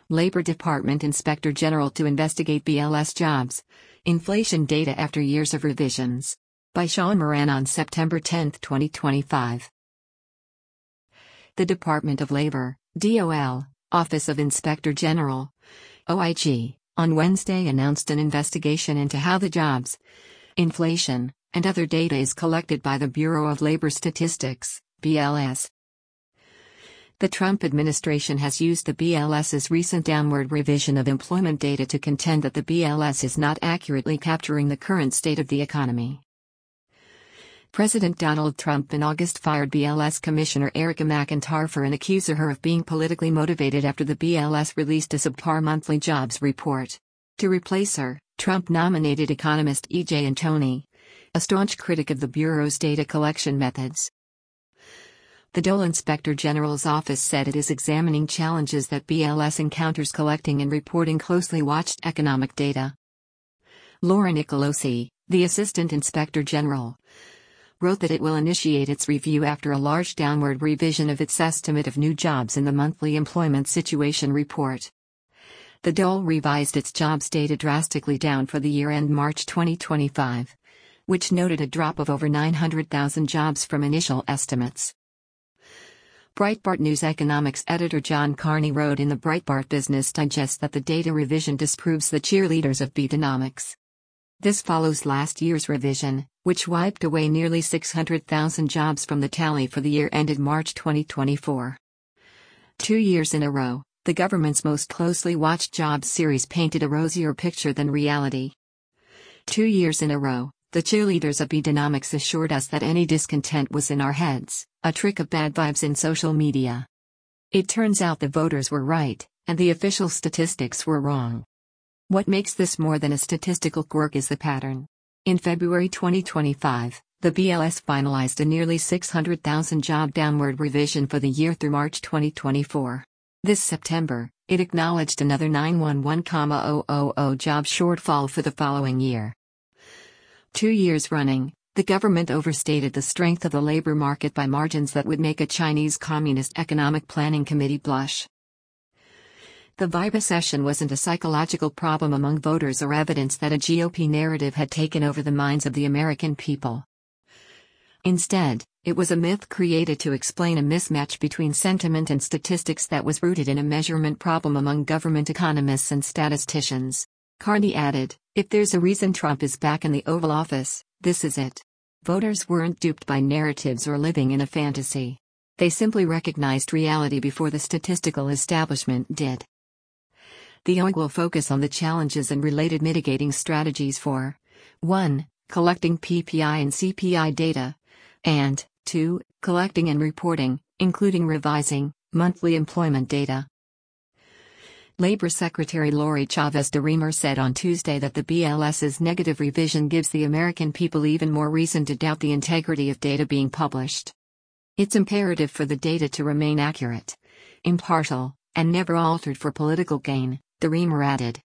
Labor Department Inspector General to investigate BLS jobs. Inflation data after years of revisions. By Sean Moran on September 10, 2025. The Department of Labor, DOL, Office of Inspector General, OIG, on Wednesday announced an investigation into how the jobs, inflation, and other data is collected by the Bureau of Labor Statistics, BLS. The Trump administration has used the BLS's recent downward revision of employment data to contend that the BLS is not accurately capturing the current state of the economy. President Donald Trump in August fired BLS Commissioner Erica McIntyre and accused her of being politically motivated after the BLS released a subpar monthly jobs report. To replace her, Trump nominated economist E.J. Antoni, a staunch critic of the Bureau's data collection methods. The DOL Inspector General's office said it is examining challenges that BLS encounters collecting and reporting closely watched economic data. Laura Nicolosi, the Assistant Inspector General, wrote that it will initiate its review after a large downward revision of its estimate of new jobs in the monthly employment situation report. The DOL revised its jobs data drastically down for the year-end March 2025, which noted a drop of over 900,000 jobs from initial estimates. Breitbart News economics editor John Carney wrote in the Breitbart Business Digest that the data revision disproves the cheerleaders of Bidenomics. This follows last year's revision, which wiped away nearly 600,000 jobs from the tally for the year ended March 2024. 2 years in a row, the government's most closely watched jobs series painted a rosier picture than reality. 2 years in a row, the cheerleaders of Bidenomics assured us that any discontent was in our heads, a trick of bad vibes in social media. It turns out the voters were right, and the official statistics were wrong. What makes this more than a statistical quirk is the pattern. In February 2025, the BLS finalized a nearly 600,000 job downward revision for the year through March 2024. This September, it acknowledged another 911,000 job shortfall for the following year. 2 years running, the government overstated the strength of the labor market by margins that would make a Chinese Communist Economic Planning Committee blush. The VIBE recession wasn't a psychological problem among voters or evidence that a GOP narrative had taken over the minds of the American people. Instead, it was a myth created to explain a mismatch between sentiment and statistics that was rooted in a measurement problem among government economists and statisticians. Carney added, "If there's a reason Trump is back in the Oval Office, this is it." Voters weren't duped by narratives or living in a fantasy. They simply recognized reality before the statistical establishment did. The OIG will focus on the challenges and related mitigating strategies for 1. Collecting PPI and CPI data, and 2. Collecting and reporting, including revising, monthly employment data. Labor Secretary Lori Chavez de Remer said on Tuesday that the BLS's negative revision gives the American people even more reason to doubt the integrity of data being published. It's imperative for the data to remain accurate, impartial, and never altered for political gain, de Remer added.